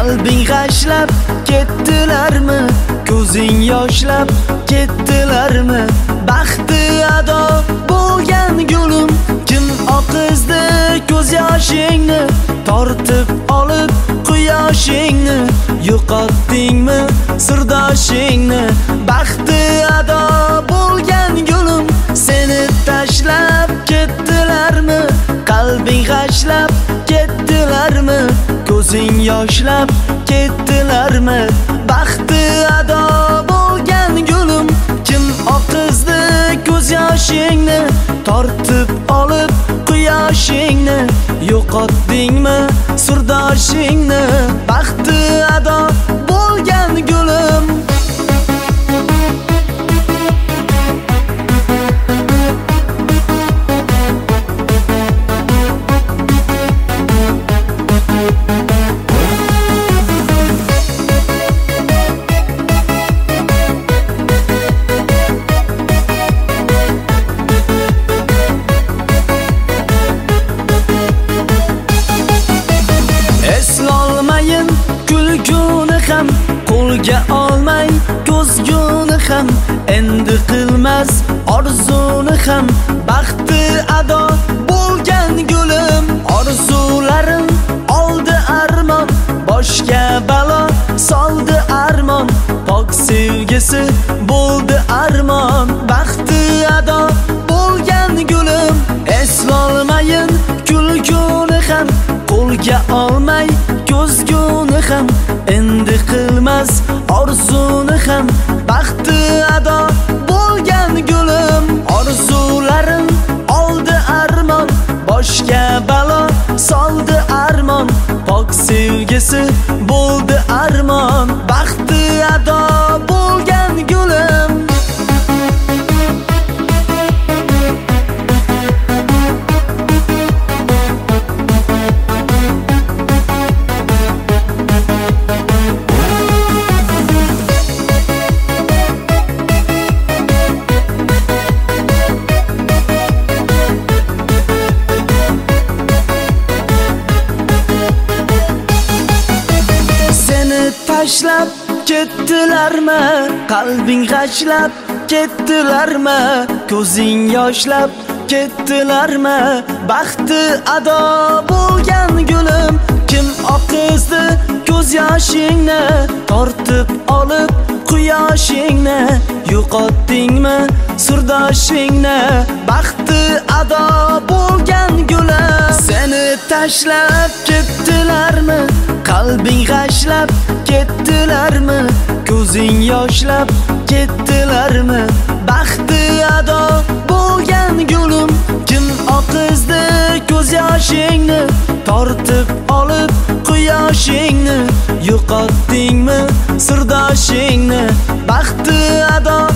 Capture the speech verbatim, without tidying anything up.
Qalbing g'ashlab ketdilarmi? Ko'zing yoshlab ketdilarmi? Baxti ado bo'lgan gulim, kim oqizdi ko'z yoshingni? Tortib olib quyoshingni, yo'qotdingmi sirdoshingni? Baxti ado bo'lgan gulim, seni tashlab ketdilarmi? Qalbing g'ashlab ketdilarmi? Ko'zing yoshlab ketdilarmi? Baxti ado bo'lgan gulim, kim oqizdi ko'z yoshingni? Tortib olib quyoshingni, yo'qotdingmi sirdoshingni? Baxti ado bo'lgan gulim. Eslolmayin kulguni ham, qo'lga olmay ko'zguni ham, endi qilmas orzuni ham. Baxti ado bo'lgan gulim, orzularim oldi armon, boshga balo soldi armon, pok sevgisi bo'ldi armon. Baxti ado bo'lgan gulim, eslolmayin kulguni ham, qo'lga olmay ko'zguni ham, endi qilmas orzuni ham. Baxti ado bo'lgan gulim, orzularim oldi armon, boshga balo soldi armon, pok sevgisi bo'ldi armon. Baxti ado bo'lgan gulim. Tashlab ketdilarmi? Qalbing g'ashlab ketdilarmi? Ko'zing yoshlab ketdilarmi? Baxti ado bo'lgan gulim, kim oqizdi ko'z yoshingni? Tortib olib quyoshingni, yo'qotdingmi sirdoshingni? Baxti ado bo'lgan gulim, seni tashlab ketdilarmi? Qalbing g'ashlab ketdilarmi? Ko'zing yoshlab ketdilarmi? Baxti ado bo'lgan gulim, kim oqizdi ko'z yoshingni? Tortib olib quyoshingni, yo'qotdingmi sirdoshingni? Baxti ado